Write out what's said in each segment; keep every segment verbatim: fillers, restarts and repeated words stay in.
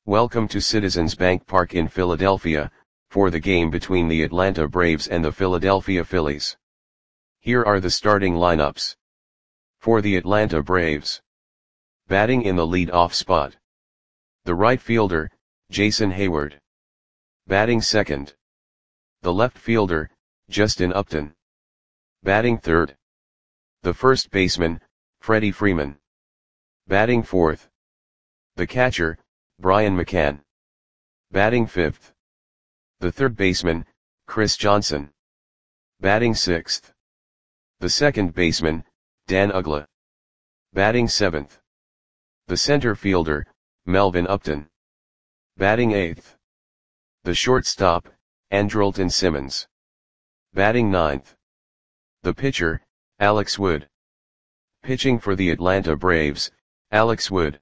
Welcome to Citizens Bank Park in Philadelphia, for the game between the Atlanta Braves and the Philadelphia Phillies. Here are the starting lineups. For the Atlanta Braves. Batting in the lead-off spot. The right fielder, Jason Heyward. Batting second. The left fielder, Justin Upton. Batting third. The first baseman, Freddie Freeman. Batting fourth. The catcher, Brian McCann. Batting fifth. The third baseman, Chris Johnson. Batting sixth. The second baseman, Dan Uggla. Batting seventh. The center fielder, Melvin Upton. Batting eighth. The shortstop, Andrelton Simmons. Batting ninth. The pitcher, Alex Wood. Pitching for the Atlanta Braves, Alex Wood.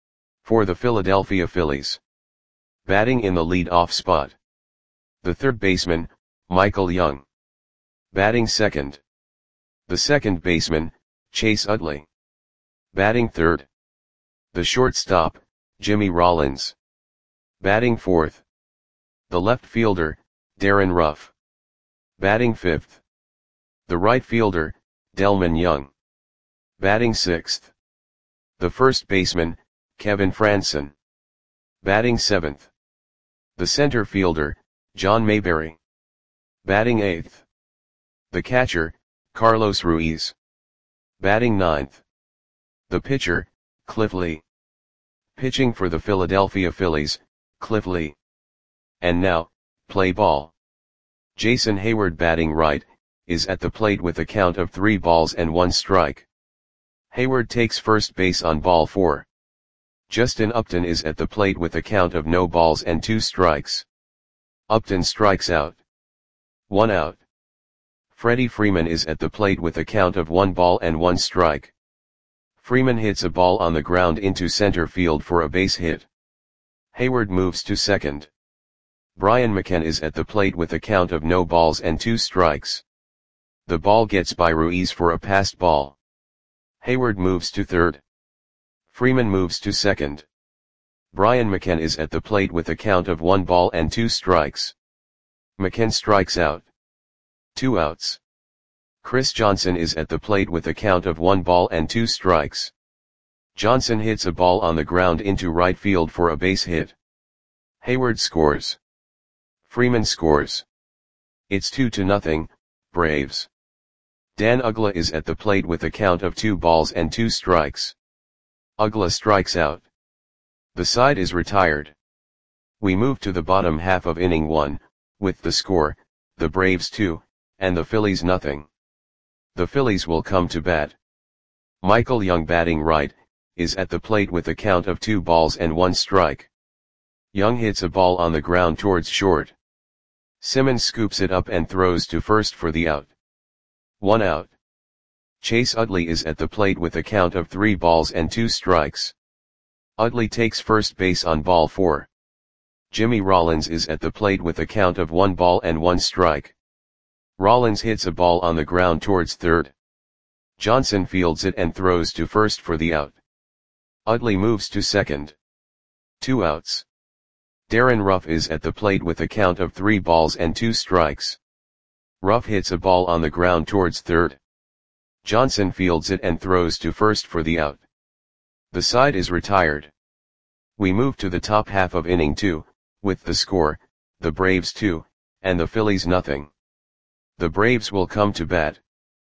For the Philadelphia Phillies. Batting in the lead-off spot. The third baseman, Michael Young. Batting second. The second baseman, Chase Utley. Batting third. The shortstop, Jimmy Rollins. Batting fourth. The left fielder, Darren Ruff. Batting fifth. The right fielder, Delmon Young. Batting sixth. The first baseman, Kevin Frandsen. Batting seventh. The center fielder, John Mayberry. Batting eighth. The catcher, Carlos Ruiz. Batting ninth. The pitcher, Cliff Lee. Pitching for the Philadelphia Phillies, Cliff Lee. And now, play ball. Jason Heyward batting right, is at the plate with a count of three balls and one strike. Heyward takes first base on ball four. Justin Upton is at the plate with a count of no balls and two strikes. Upton strikes out. One out. Freddie Freeman is at the plate with a count of one ball and one strike. Freeman hits a ball on the ground into center field for a base hit. Heyward moves to second. Brian McCann is at the plate with a count of no balls and two strikes. The ball gets by Ruiz for a passed ball. Heyward moves to third. Freeman moves to second. Brian McCann is at the plate with a count of one ball and two strikes. McCann strikes out. Two outs. Chris Johnson is at the plate with a count of one ball and two strikes. Johnson hits a ball on the ground into right field for a base hit. Heyward scores. Freeman scores. It's two to nothing, Braves. Dan Uggla is at the plate with a count of two balls and two strikes. Uggla strikes out. The side is retired. We move to the bottom half of inning one, with the score, the Braves two, and the Phillies nothing. The Phillies will come to bat. Michael Young batting right, is at the plate with a count of two balls and one strike. Young hits a ball on the ground towards short. Simmons scoops it up and throws to first for the out. One out. Chase Utley is at the plate with a count of three balls and two strikes. Utley takes first base on ball four. Jimmy Rollins is at the plate with a count of one ball and one strike. Rollins hits a ball on the ground towards third. Johnson fields it and throws to first for the out. Utley moves to second. Two outs. Darren Ruff is at the plate with a count of three balls and two strikes. Ruff hits a ball on the ground towards third. Johnson fields it and throws to first for the out. The side is retired. We move to the top half of inning two, with the score, the Braves two, and the Phillies nothing. The Braves will come to bat.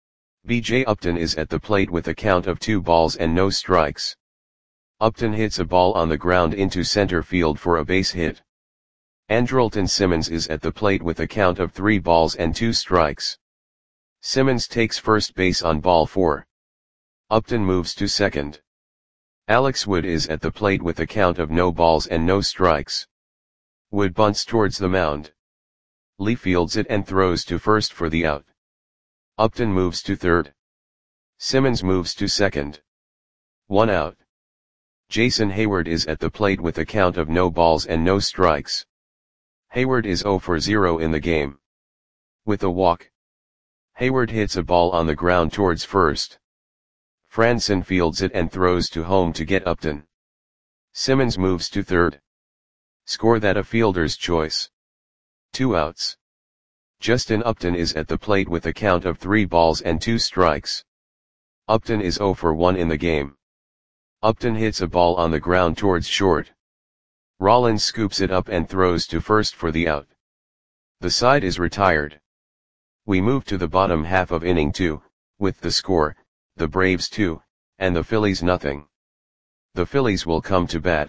B J Upton is at the plate with a count of two balls and no strikes. Upton hits a ball on the ground into center field for a base hit. Andrelton Simmons is at the plate with a count of three balls and two strikes. Simmons takes first base on ball four. Upton moves to second. Alex Wood is at the plate with a count of no balls and no strikes. Wood bunts towards the mound. Lee fields it and throws to first for the out. Upton moves to third. Simmons moves to second. One out. Jason Heyward is at the plate with a count of no balls and no strikes. Heyward is zero for zero in the game. With a walk. Heyward hits a ball on the ground towards first. Frandsen fields it and throws to home to get Upton. Simmons moves to third. Score that a fielder's choice. Two outs. Justin Upton is at the plate with a count of three balls and two strikes. Upton is oh for one in the game. Upton hits a ball on the ground towards short. Rollins scoops it up and throws to first for the out. The side is retired. We move to the bottom half of inning two, with the score, the Braves two, and the Phillies nothing. The Phillies will come to bat.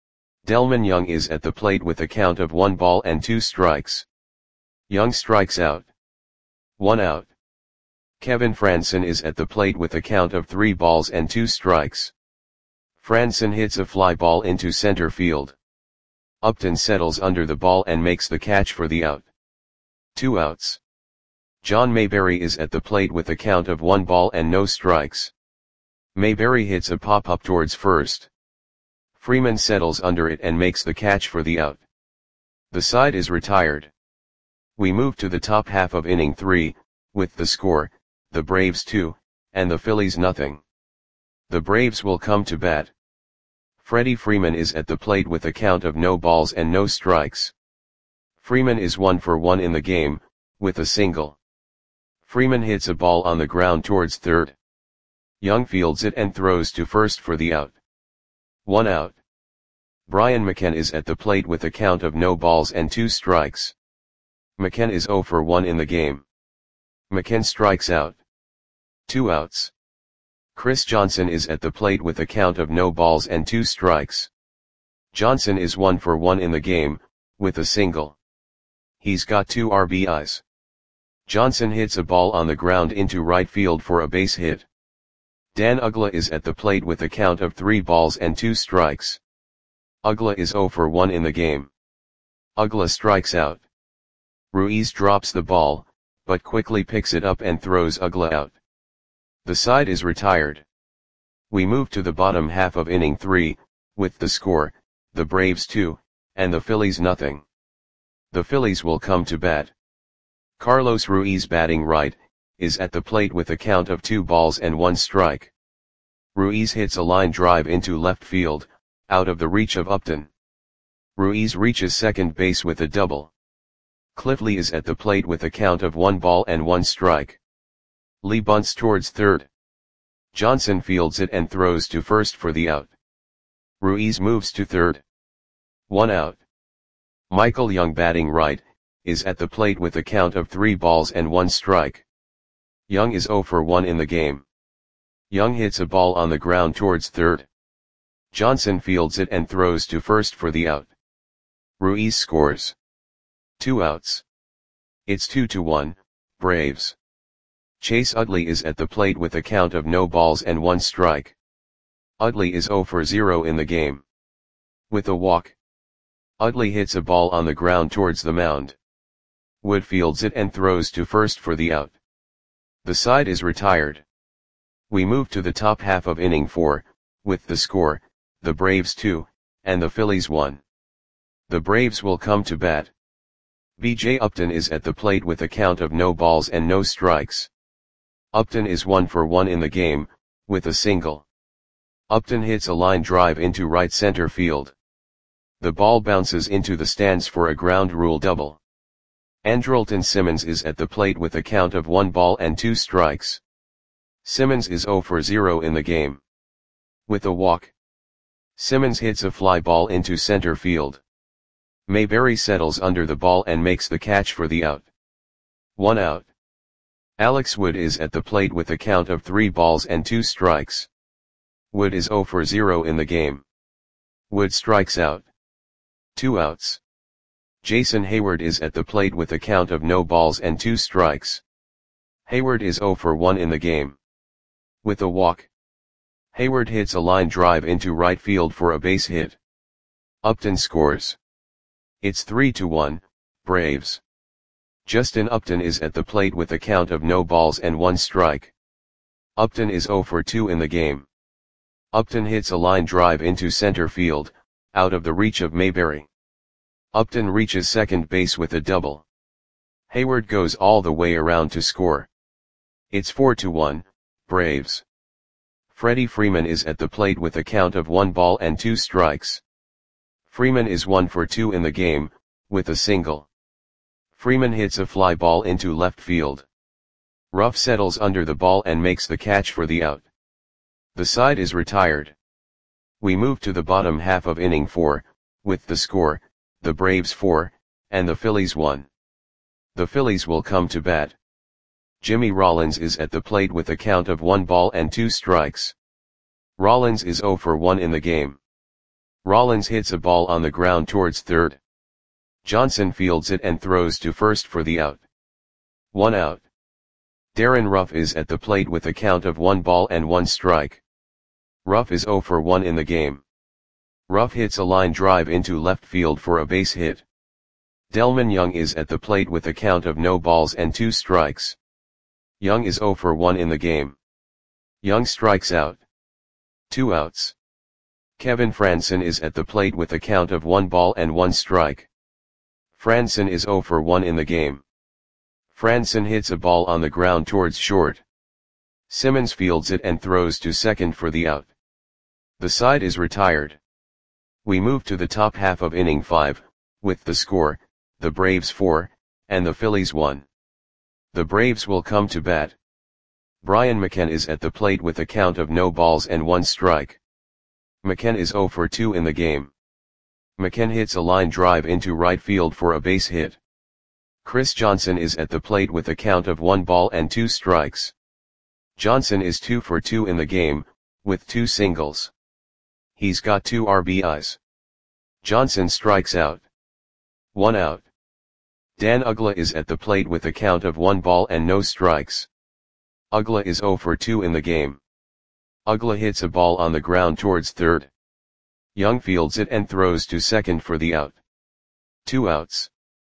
Delmon Young is at the plate with a count of one ball and two strikes. Young strikes out. One out. Kevin Frandsen is at the plate with a count of three balls and two strikes. Frandsen hits a fly ball into center field. Upton settles under the ball and makes the catch for the out. Two outs. John Mayberry is at the plate with a count of one ball and no strikes. Mayberry hits a pop-up towards first. Freeman settles under it and makes the catch for the out. The side is retired. We move to the top half of inning three, with the score, the Braves two, and the Phillies nothing. The Braves will come to bat. Freddie Freeman is at the plate with a count of no balls and no strikes. Freeman is one for one in the game, with a single. Freeman hits a ball on the ground towards third. Young fields it and throws to first for the out. One out. Brian McKenna is at the plate with a count of no balls and two strikes. McKenna is oh for one in the game. McKenna strikes out. Two outs. Chris Johnson is at the plate with a count of no balls and two strikes. Johnson is one for one in the game, with a single. He's got two R B Is. Johnson hits a ball on the ground into right field for a base hit. Dan Uggla is at the plate with a count of three balls and two strikes. Uggla is oh for one in the game. Uggla strikes out. Ruiz drops the ball, but quickly picks it up and throws Uggla out. The side is retired. We move to the bottom half of inning three, with the score, the Braves two, and the Phillies nothing. The Phillies will come to bat. Carlos Ruiz, batting right, is at the plate with a count of two balls and one strike. Ruiz hits a line drive into left field, out of the reach of Upton. Ruiz reaches second base with a double. Cliff Lee is at the plate with a count of one ball and one strike. Lee bunts towards third. Johnson fields it and throws to first for the out. Ruiz moves to third. One out. Michael Young, batting right, is at the plate with a count of three balls and one strike. Young is oh for one in the game. Young hits a ball on the ground towards third. Johnson fields it and throws to first for the out. Ruiz scores. Two outs. It's two to one, Braves. Chase Utley is at the plate with a count of no balls and one strike. Utley is oh for zero in the game. With a walk. Utley hits a ball on the ground towards the mound. Wood fields it and throws to first for the out. The side is retired. We move to the top half of inning four, with the score, the Braves two, and the Phillies one. The Braves will come to bat. B J Upton is at the plate with a count of no balls and no strikes. Upton is one for one in the game, with a single. Upton hits a line drive into right center field. The ball bounces into the stands for a ground rule double. Andrelton Simmons is at the plate with a count of one ball and two strikes. Simmons is oh for zero in the game. With a walk. Simmons hits a fly ball into center field. Mayberry settles under the ball and makes the catch for the out. One out. Alex Wood is at the plate with a count of three balls and two strikes. Wood is oh for zero in the game. Wood strikes out. Two outs. Jason Hayward is at the plate with a count of no balls and two strikes. Hayward is oh for one in the game. With a walk. Hayward hits a line drive into right field for a base hit. Upton scores. It's three to one, Braves. Justin Upton is at the plate with a count of no balls and one strike. Upton is oh for two in the game. Upton hits a line drive into center field, out of the reach of Mayberry. Upton reaches second base with a double. Hayward goes all the way around to score. It's four to one, Braves. Freddie Freeman is at the plate with a count of one ball and two strikes. Freeman is one for two in the game, with a single. Freeman hits a fly ball into left field. Ruff settles under the ball and makes the catch for the out. The side is retired. We move to the bottom half of inning four, with the score, the Braves four, and the Phillies one. The Phillies will come to bat. Jimmy Rollins is at the plate with a count of one ball and two strikes. Rollins is zero for one in the game. Rollins hits a ball on the ground towards third. Johnson fields it and throws to first for the out. One out. Darren Ruff is at the plate with a count of one ball and one strike. Ruff is zero for one in the game. Ruff hits a line drive into left field for a base hit. Delmon Young is at the plate with a count of no balls and two strikes. Young is zero for one in the game. Young strikes out. Two outs. Kevin Frandsen is at the plate with a count of one ball and one strike. Frandsen is zero for one in the game. Frandsen hits a ball on the ground towards short. Simmons fields it and throws to second for the out. The side is retired. We move to the top half of inning five, with the score, the Braves four, and the Phillies one. The Braves will come to bat. Brian McKenna is at the plate with a count of no balls and one strike. McKenna is zero for two in the game. McKenna hits a line drive into right field for a base hit. Chris Johnson is at the plate with a count of one ball and two strikes. Johnson is two for two in the game, with two singles. He's got two R B Is. Johnson strikes out. One out. Dan Uggla is at the plate with a count of one ball and no strikes. Uggla is zero for two in the game. Uggla hits a ball on the ground towards third. Young fields it and throws to second for the out. Two outs.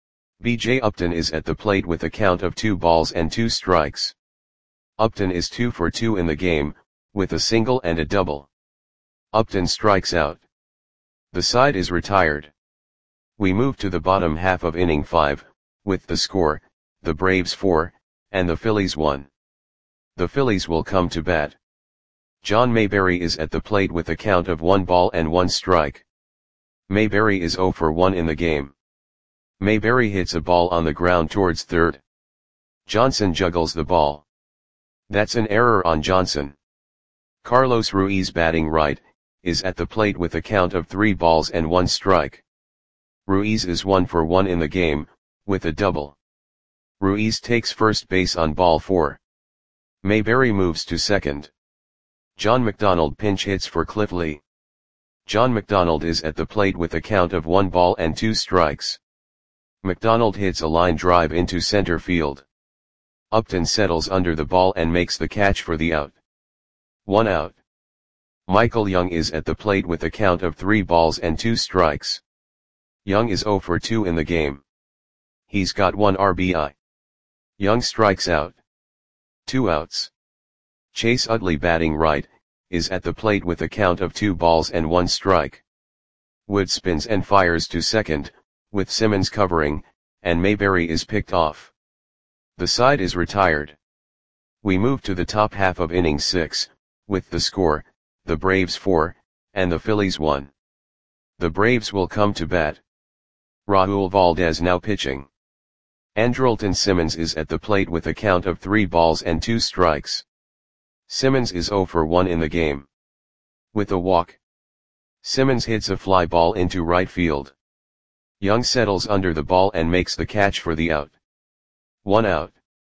B J Upton is at the plate with a count of two balls and two strikes. Upton is two for two in the game, with a single and a double. Upton strikes out. The side is retired. We move to the bottom half of inning five, with the score, the Braves four, and the Phillies one. The Phillies will come to bat. John Mayberry is at the plate with a count of one ball and one strike. Mayberry is zero for one in the game. Mayberry hits a ball on the ground towards third. Johnson juggles the ball. That's an error on Johnson. Carlos Ruiz, batting right, is at the plate with a count of three balls and one strike. Ruiz is one for one in the game, with a double. Ruiz takes first base on ball four. Mayberry moves to second. John McDonald pinch hits for Cliff Lee. John McDonald is at the plate with a count of one ball and two strikes. McDonald hits a line drive into center field. Upton settles under the ball and makes the catch for the out. One out. Michael Young is at the plate with a count of three balls and two strikes. Young is zero for two in the game. He's got one R B I. Young strikes out. Two outs. Chase Utley, batting right, is at the plate with a count of two balls and one strike. Wood spins and fires to second, with Simmons covering, and Mayberry is picked off. The side is retired. We move to the top half of inning six, with the score, the Braves four, and the Phillies one. The Braves will come to bat. Raul Valdez now pitching. Andrelton Simmons is at the plate with a count of three balls and two strikes. Simmons is zero for one in the game. With a walk. Simmons hits a fly ball into right field. Young settles under the ball and makes the catch for the out. One out.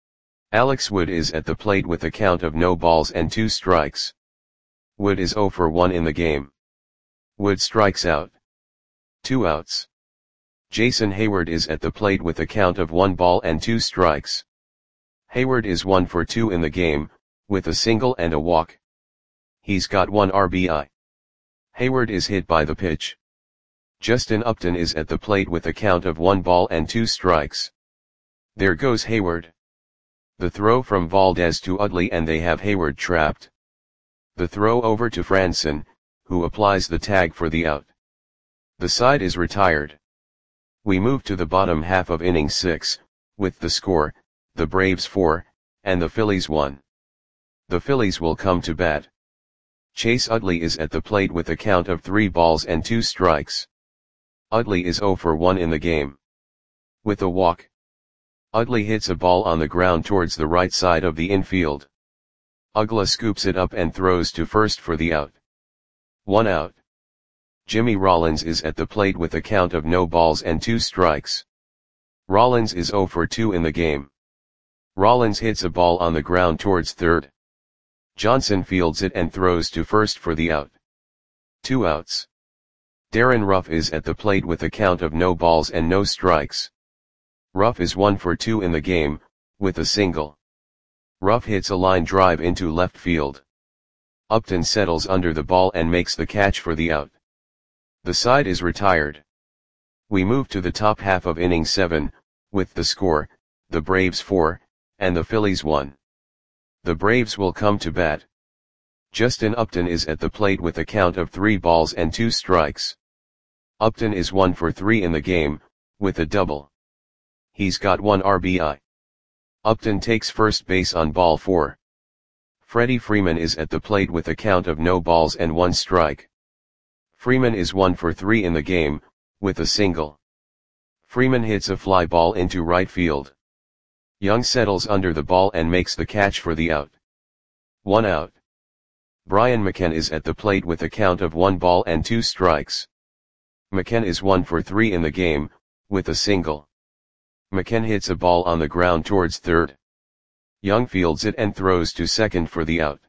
Alex Wood is at the plate with a count of no balls and two strikes. Wood is zero for one in the game. Wood strikes out. Two outs. Jason Hayward is at the plate with a count of one ball and two strikes. Hayward is one for two in the game, with a single and a walk. He's got one R B I. Hayward is hit by the pitch. Justin Upton is at the plate with a count of one ball and two strikes. There goes Hayward. The throw from Valdez to Utley and they have Hayward trapped. The throw over to Frandsen, who applies the tag for the out. The side is retired. We move to the bottom half of inning six, with the score, the Braves four, and the Phillies one. The Phillies will come to bat. Chase Utley is at the plate with a count of three balls and two strikes. Utley is zero for one in the game. With a walk, Utley hits a ball on the ground towards the right side of the infield. Uggla scoops it up and throws to first for the out. One out. Jimmy Rollins is at the plate with a count of no balls and two strikes. Rollins is zero for two in the game. Rollins hits a ball on the ground towards third. Johnson fields it and throws to first for the out. Two outs. Darren Ruff is at the plate with a count of no balls and no strikes. Ruff is one for two in the game, with a single. Ruff hits a line drive into left field. Upton settles under the ball and makes the catch for the out. The side is retired. We move to the top half of inning seven, with the score, the Braves four, and the Phillies one. The Braves will come to bat. Justin Upton is at the plate with a count of three balls and two strikes. Upton is one for three in the game, with a double. He's got one R B I. Upton takes first base on ball four. Freddie Freeman is at the plate with a count of no balls and one strike. Freeman is one for three in the game, with a single. Freeman hits a fly ball into right field. Young settles under the ball and makes the catch for the out. One out. Brian McCann is at the plate with a count of one ball and two strikes. McCann is one for three in the game, with a single. McCann hits a ball on the ground towards third. Young fields it and throws to second for the out.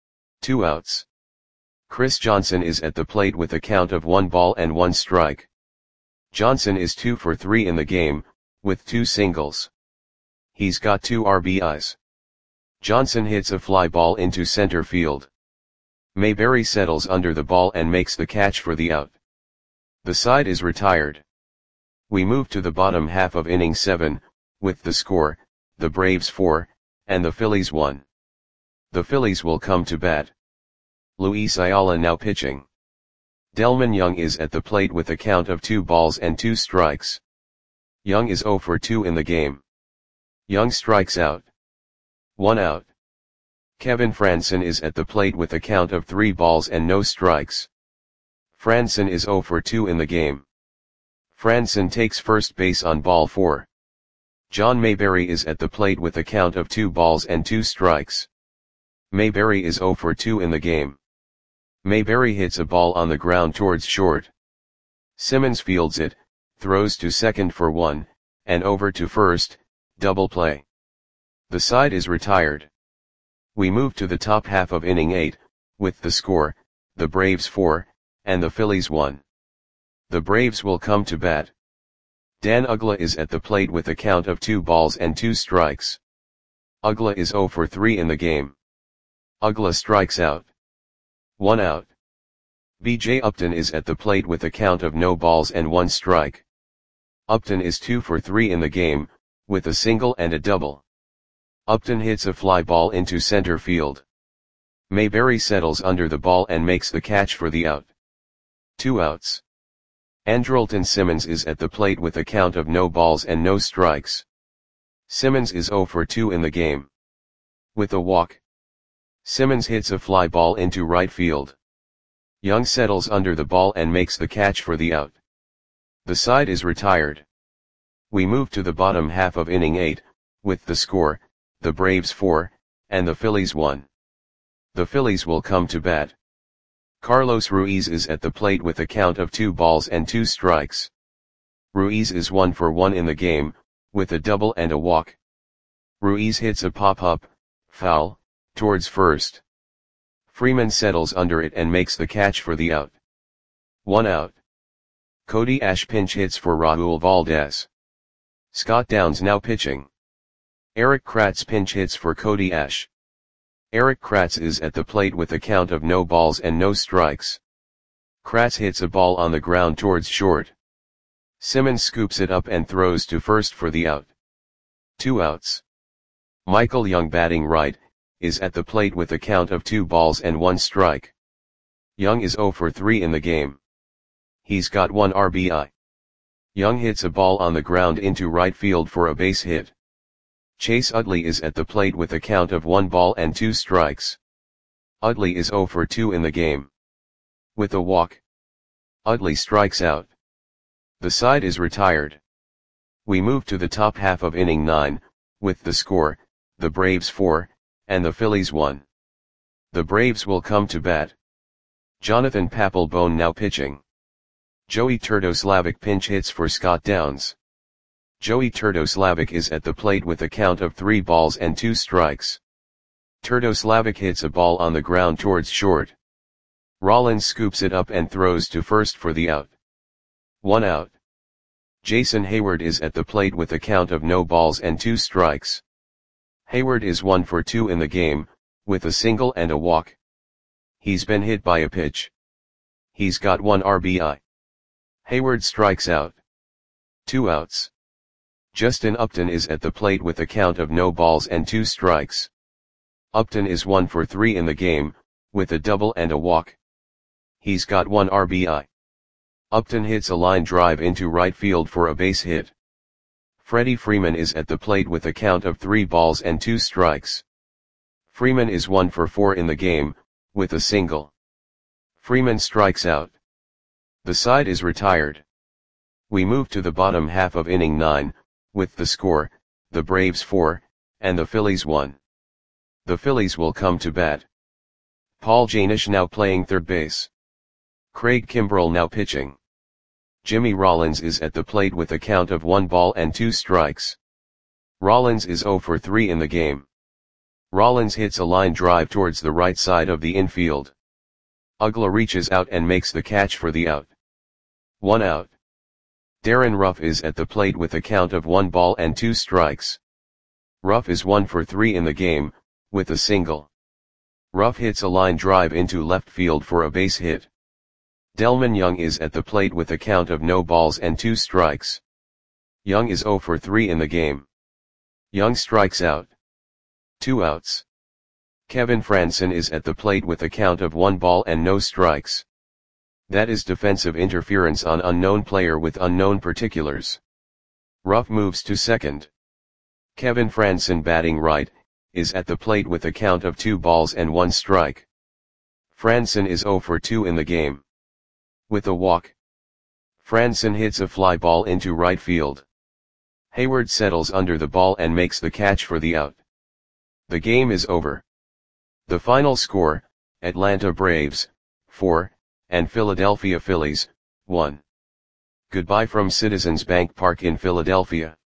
Two outs. Chris Johnson is at the plate with a count of one ball and one strike. Johnson is two for three in the game, with two singles. He's got two R B Is. Johnson hits a fly ball into center field. Mayberry settles under the ball and makes the catch for the out. The side is retired. We move to the bottom half of inning seven, with the score, the Braves four, and the Phillies one. The Phillies will come to bat. Luis Ayala now pitching. Delmon Young is at the plate with a count of two balls and two strikes. Young is zero for two in the game. Young strikes out. One out. Kevin Franson is at the plate with a count of three balls and no strikes. Franson is zero for two in the game. Franson takes first base on ball four. John Mayberry is at the plate with a count of two balls and two strikes. Mayberry is zero for two in the game. Mayberry hits a ball on the ground towards short. Simmons fields it, throws to second for one, and over to first, double play. The side is retired. We move to the top half of inning eight, with the score, the Braves four, and the Phillies one. The Braves will come to bat. Dan Uggla is at the plate with a count of two balls and two strikes. Uggla is zero for three in the game. Uggla strikes out. One out. B J Upton is at the plate with a count of no balls and one strike. Upton is two for three in the game, with a single and a double. Upton hits a fly ball into center field. Mayberry settles under the ball and makes the catch for the out. Two outs. Andrelton Simmons is at the plate with a count of no balls and no strikes. Simmons is zero for two in the game. With a walk, Simmons hits a fly ball into right field. Young settles under the ball and makes the catch for the out. The side is retired. We move to the bottom half of inning eight, with the score, the Braves four, and the Phillies one. The Phillies will come to bat. Carlos Ruiz is at the plate with a count of two balls and two strikes. Ruiz is one for one in the game, with a double and a walk. Ruiz hits a pop-up, foul, towards first. Freeman settles under it and makes the catch for the out. One out. Cody Ash pinch hits for Raul Valdez. Scott Downs now pitching. Eric Kratz pinch hits for Cody Ash. Eric Kratz is at the plate with a count of no balls and no strikes. Kratz hits a ball on the ground towards short. Simmons scoops it up and throws to first for the out. Two outs. Michael Young batting right, is at the plate with a count of two balls and one strike. Young is zero for three in the game. He's got one R B I. Young hits a ball on the ground into right field for a base hit. Chase Utley is at the plate with a count of one ball and two strikes. Utley is zero for two in the game. With a walk, Utley strikes out. The side is retired. We move to the top half of inning nine, with the score, the Braves four, and the Phillies one. The Braves will come to bat. Jonathan Papelbon now pitching. Joey Turdoslavic pinch hits for Scott Downs. Joey Turdoslavic is at the plate with a count of three balls and two strikes. Turdoslavic hits a ball on the ground towards short. Rollins scoops it up and throws to first for the out. One out. Jason Heyward is at the plate with a count of no balls and two strikes. Heyward is one for two in the game, with a single and a walk. He's been hit by a pitch. He's got one R B I. Heyward strikes out. Two outs. Justin Upton is at the plate with a count of no balls and two strikes. Upton is one for three in the game, with a double and a walk. He's got one R B I. Upton hits a line drive into right field for a base hit. Freddie Freeman is at the plate with a count of three balls and two strikes. Freeman is one for four in the game, with a single. Freeman strikes out. The side is retired. We move to the bottom half of inning nine, with the score, the Braves four, and the Phillies one. The Phillies will come to bat. Paul Janish now playing third base. Craig Kimbrell now pitching. Jimmy Rollins is at the plate with a count of one ball and two strikes. Rollins is zero for three in the game. Rollins hits a line drive towards the right side of the infield. Uggla reaches out and makes the catch for the out. One out. Darren Ruff is at the plate with a count of one ball and two strikes. Ruff is one for three in the game, with a single. Ruff hits a line drive into left field for a base hit. Delmon Young is at the plate with a count of no balls and two strikes. Young is zero for three in the game. Young strikes out. Two outs. Kevin Frandsen is at the plate with a count of one ball and no strikes. That is defensive interference on unknown player with unknown particulars. Ruff moves to second. Kevin Frandsen, batting right, is at the plate with a count of two balls and one strike. Frandsen is zero for two in the game. With a walk. Frandsen hits a fly ball into right field. Heyward settles under the ball and makes the catch for the out. The game is over. The final score, Atlanta Braves, four, and Philadelphia Phillies, one. Goodbye from Citizens Bank Park in Philadelphia.